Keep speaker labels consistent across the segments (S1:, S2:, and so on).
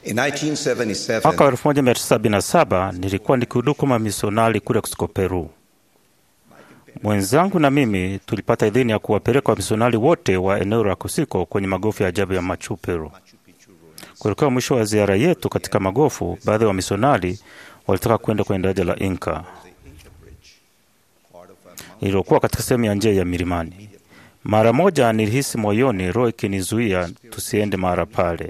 S1: In 1977,
S2: Mwaka wa 1977 nilikuwa nikihudumu kama misionari kule Cusco, Peru. Mwenzangu na mimi tulipata idhini ya kuwapeleka wamisionari wote wa eneo la Cusco kwenye magofu ya ajabu ya Machu Picchu. Kuelekea mwisho wa ziara yetu katika magofu, baadhi ya wamisionari walitaka kwenda kwenye daraja la Inca iliyokuwa katika sehemu ya njia ya milimani. Mara moja nilihisi moyoni roho ikinizuia tusiende mara pale.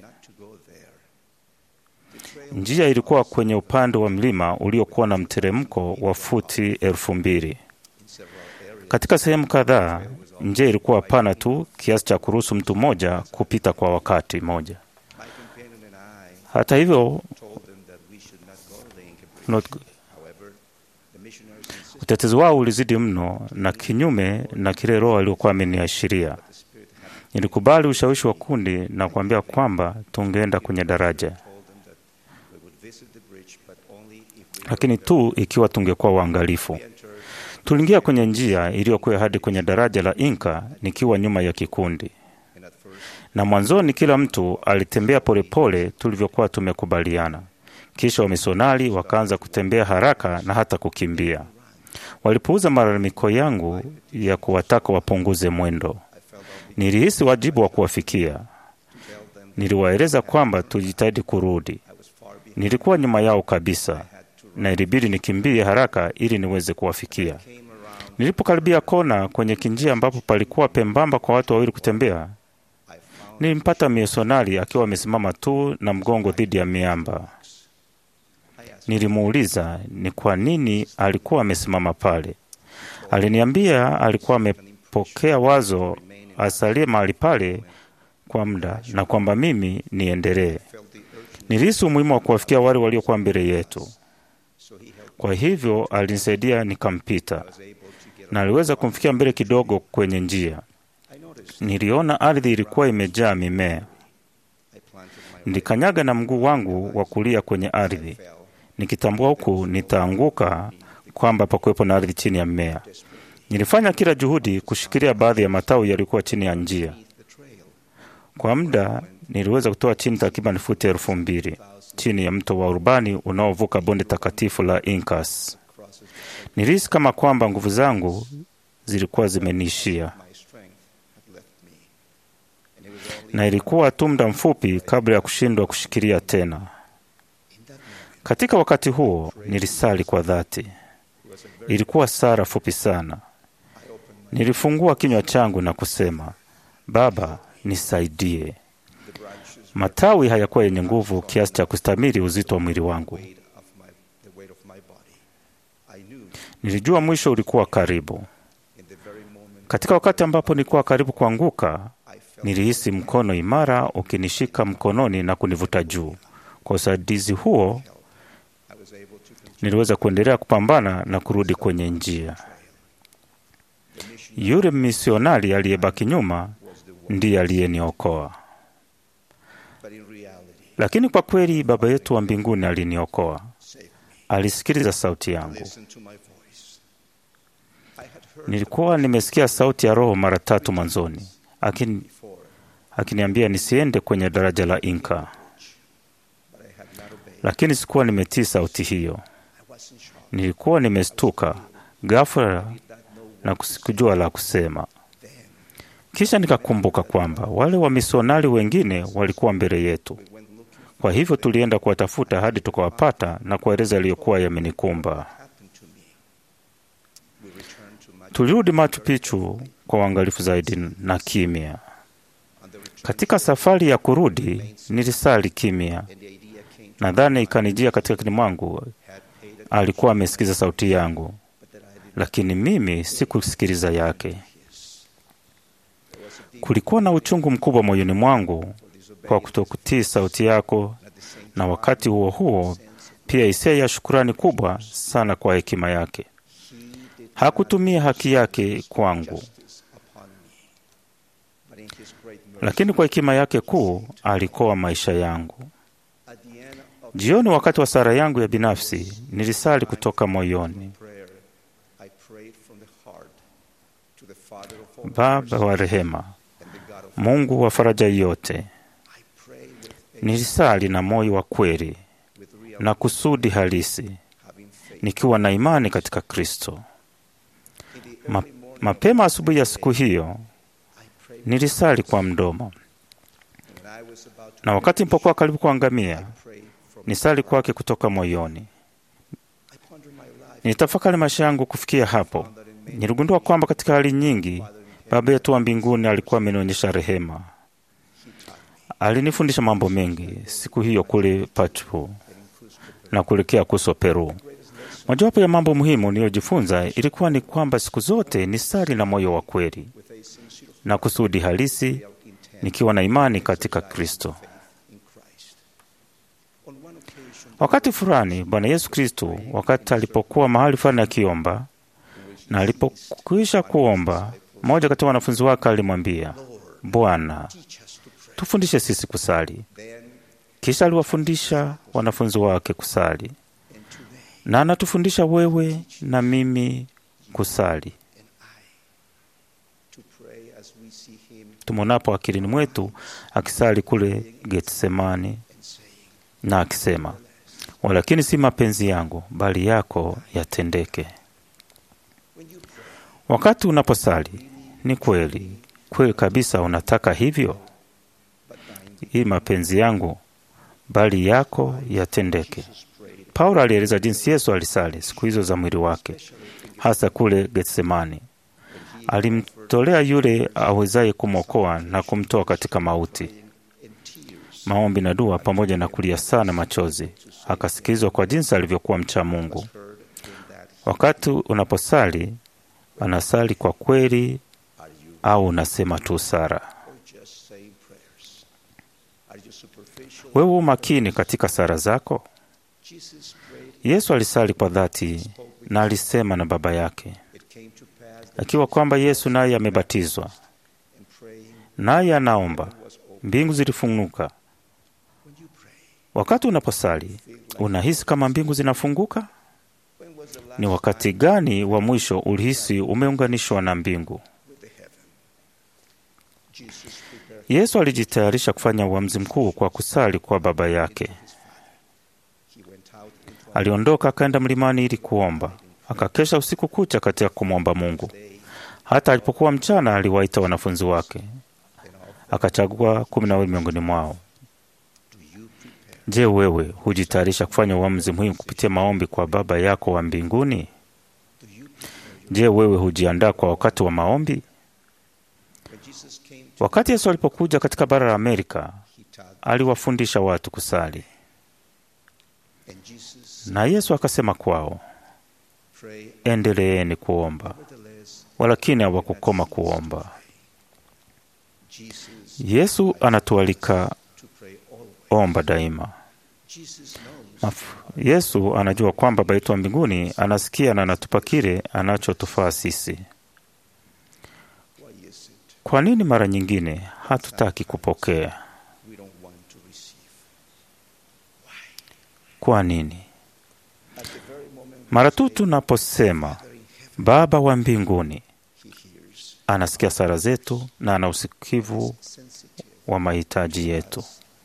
S2: Njia ilikuwa kwenye upande wa mlima uliokuwa na mteremko wa futi 2000. Katika sehemu kadhaa, njia ilikuwa pana tu kiasi cha kuruhusu mtu mmoja kupita kwa wakati mmoja. Hata hivyo, utetezi wao ulizidi mno na kinyume na kile roho aliyokuwa ameniashiria. Nilikubali ushawishi wa kundi na kuambia kwamba tungeenda kwenye daraja, lakini tu ikiwa tungekuwa waangalifu. Tuliingia kwenye njia iliyokuwa hadi kwenye daraja la Inca nikiwa nyuma ya kikundi, na mwanzoni kila mtu alitembea polepole tulivyokuwa tumekubaliana. Kisha wamisionari wakaanza kutembea haraka na hata kukimbia. Walipuuza malalamiko yangu ya kuwataka wapunguze mwendo. Nilihisi wajibu wa kuwafikia. Niliwaeleza kwamba tujitahidi kurudi. Nilikuwa nyuma yao kabisa na ilibidi nikimbie haraka ili niweze kuwafikia. Nilipokaribia kona kwenye kinjia ambapo palikuwa pembamba kwa watu wawili kutembea, nilimpata misionari akiwa amesimama tu na mgongo dhidi ya miamba. Nilimuuliza ni kwa nini alikuwa amesimama pale. Aliniambia alikuwa amepokea wazo asalie mahali pale kwa muda na kwamba mimi niendelee. Nilihisi umuhimu wa kuwafikia wale waliokuwa mbele yetu. Kwa hivyo alinisaidia nikampita, na aliweza kumfikia mbele kidogo kwenye njia. Niliona ardhi ilikuwa imejaa mimea. Nilikanyaga na mguu wangu wa kulia kwenye ardhi, nikitambua huku nitaanguka kwamba pakuwepo na ardhi chini ya mmea. Nilifanya kila juhudi kushikilia baadhi ya matawi yalikuwa chini ya njia. Kwa muda niliweza kutoa chini takriban futi 2000 chini ya mto wa urbani unaovuka bonde takatifu la Incas. Nilihisi kama kwamba nguvu zangu zilikuwa zimeniishia, na ilikuwa tu muda mfupi kabla ya kushindwa kushikilia tena. Katika wakati huo nilisali kwa dhati. Ilikuwa sala fupi sana. Nilifungua kinywa changu na kusema, Baba, nisaidie. Matawi hayakuwa yenye nguvu kiasi cha kustamili uzito wa mwili wangu. Nilijua mwisho ulikuwa karibu. Katika wakati ambapo nilikuwa karibu kuanguka, nilihisi mkono imara ukinishika mkononi na kunivuta juu. Kwa usaidizi huo, niliweza kuendelea kupambana na kurudi kwenye njia. Yule misionari aliyebaki nyuma ndiye aliyeniokoa. Lakini kwa kweli Baba yetu wa mbinguni aliniokoa. Alisikiliza sauti yangu. Nilikuwa nimesikia sauti ya Roho mara 3 mwanzoni, akiniambia nisiende kwenye daraja la Inca. Lakini sikuwa nimetii sauti hiyo. Nilikuwa nimestuka ghafla na kusikujua la kusema. Kisha nikakumbuka kwamba wale wamisionari wengine walikuwa mbele yetu. Kwa hivyo tulienda kuwatafuta hadi tukawapata na kueleza yaliyokuwa yamenikumba. Tulirudi Machu Picchu kwa uangalifu zaidi na kimya. Katika safari ya kurudi nilisali kimya. Nadhani ikanijia katika akili mwangu alikuwa amesikiza sauti yangu, lakini mimi sikusikiliza yake. Kulikuwa na uchungu mkubwa moyoni mwangu kwa kutokutii sauti yako, na wakati huo huo pia hisia ya shukrani kubwa sana kwa hekima yake. Hakutumia haki yake kwangu, lakini kwa hekima yake kuu alikoa maisha yangu. Jioni, wakati wa sala yangu ya binafsi, nilisali kutoka moyoni. Baba wa rehema, Mungu wa faraja yote, Nilisali na moyo wa kweli na kusudi halisi, nikiwa na imani katika Kristo. Mapema asubuhi ya siku hiyo nilisali kwa mdomo, na wakati nilipokuwa karibu kuangamia, nisali kwake kutoka moyoni. Nilitafakari maisha yangu kufikia hapo. Niligundua kwamba katika hali nyingi Baba yetu wa mbinguni alikuwa amenionyesha rehema. Alinifundisha mambo mengi siku hiyo kule Pachu na kuelekea Kuso, Peru. Mojawapo ya mambo muhimu niliyojifunza ilikuwa ni kwamba siku zote nisali na moyo wa kweli na kusudi halisi, nikiwa na imani katika Kristo. Wakati fulani Bwana Yesu Kristo, wakati alipokuwa mahali fulani akiomba, na alipokwisha kuomba, mmoja kati ya wanafunzi wake alimwambia, Bwana, tufundishe sisi kusali. Kisha aliwafundisha wanafunzi wake kusali, na anatufundisha wewe na mimi kusali. Tumuonapo akilini mwetu akisali kule Getsemani na akisema, walakini si mapenzi yangu bali yako yatendeke. Wakati unaposali, ni kweli kabisa unataka hivyo? Hii mapenzi yangu bali yako yatendeke. Paulo alieleza jinsi Yesu alisali siku hizo za mwili wake, hasa kule Getsemani. Alimtolea yule awezaye kumwokoa na kumtoa katika mauti maombi na dua, pamoja na kulia sana machozi. Akasikilizwa kwa jinsi alivyokuwa mcha Mungu. Wakati unaposali, anasali kwa kweli au unasema tu sala? Wewe umakini katika sala zako? Yesu alisali kwa dhati na alisema na Baba yake. Akiwa kwamba Yesu naye amebatizwa, naye anaomba, mbingu zilifunguka. Wakati unaposali, unahisi kama mbingu zinafunguka? Ni wakati gani wa mwisho ulihisi umeunganishwa na mbingu? Yesu alijitayarisha kufanya uamuzi mkuu kwa kusali kwa Baba yake. Aliondoka akaenda mlimani ili kuomba. Akakesha usiku kucha katika kumwomba Mungu. Hata alipokuwa mchana, aliwaita wanafunzi wake, akachagua 12 miongoni mwao. Je, wewe hujitayarisha kufanya uamuzi muhimu kupitia maombi kwa Baba yako wa mbinguni? Je, wewe hujiandaa kwa wakati wa maombi? Wakati Yesu alipokuja katika bara la Amerika, aliwafundisha watu kusali. Na Yesu akasema kwao, endeleeni kuomba. Walakini hawakukoma kuomba. Yesu anatualika omba daima. Yesu anajua kwamba Baba yetu wa mbinguni anasikia na anatupa kile anachotufaa sisi. Kwa nini mara nyingine hatutaki kupokea? Kwa nini? Mara tu tunaposema Baba wa mbinguni, anasikia sala zetu na ana usikivu wa mahitaji yetu.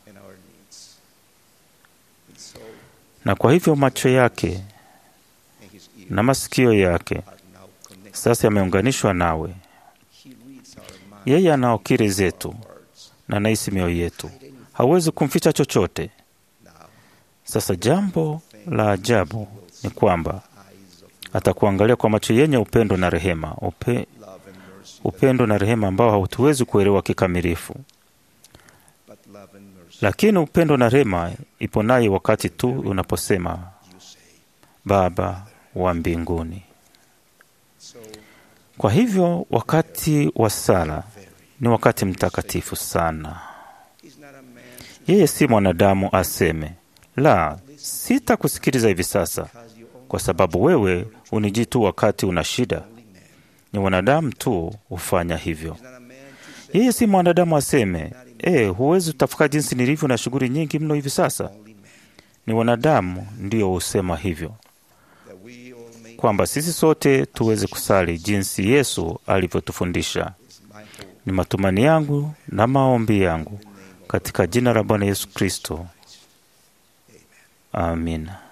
S2: Na kwa hivyo macho yake na masikio yake sasa yameunganishwa nawe. Yeye anaokiri zetu na anahisi mioyo yetu. Hawezi kumficha chochote. Sasa jambo la ajabu ni kwamba atakuangalia kwa macho yenye upendo na rehema. Upendo na rehema ambao hatuwezi kuelewa kikamilifu. Lakini upendo na rehema ipo naye wakati tu unaposema Baba wa mbinguni. Kwa hivyo wakati wa sala ni wakati mtakatifu sana. Yeye si mwanadamu aseme, la, sitakusikiliza hivi sasa kwa sababu wewe unijii tu wakati una shida. Ni wanadamu tu hufanya hivyo. Yeye si mwanadamu aseme, huwezi utafika jinsi nilivyo na shughuli nyingi mno hivi sasa. Ni wanadamu ndio husema hivyo, kwamba sisi sote tuweze kusali jinsi Yesu alivyotufundisha. Ni matumaini yangu na maombi yangu katika jina la Bwana Yesu Kristo. Amina.